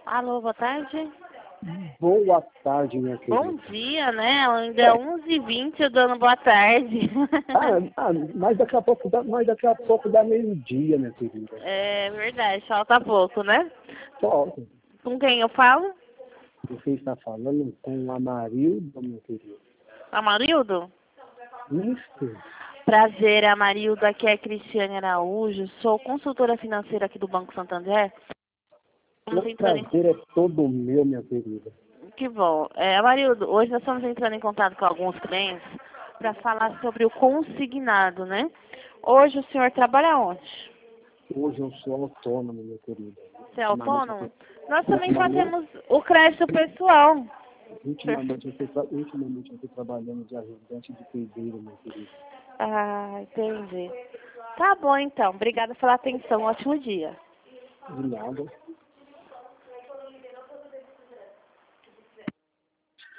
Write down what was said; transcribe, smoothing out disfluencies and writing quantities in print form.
Alô, boa tarde. Boa tarde, minha querida. Bom dia, né? Ainda é 11h20, eu dando boa tarde. Mas daqui a pouco dá meio-dia, minha querida. É verdade, falta pouco, né? Falta. Com quem eu falo? Você está falando com o Amarildo, meu querido. Amarildo? Isso. Prazer, Amarildo. Aqui é Cristiane Araújo. Sou consultora financeira aqui do Banco Santander. O prazer é todo meu, minha querida. Que bom. Amarildo, hoje nós estamos entrando em contato com alguns clientes para falar sobre o consignado, né? Hoje o senhor trabalha onde? Hoje eu sou autônomo, meu querido. Você é autônomo? Nós também fazemos o crédito pessoal. Ultimamente eu estou trabalhando de ajudante de pedreiro, meu querido. Ah, entendi. Tá bom, então. Obrigada pela atenção. Ótimo dia. De nada.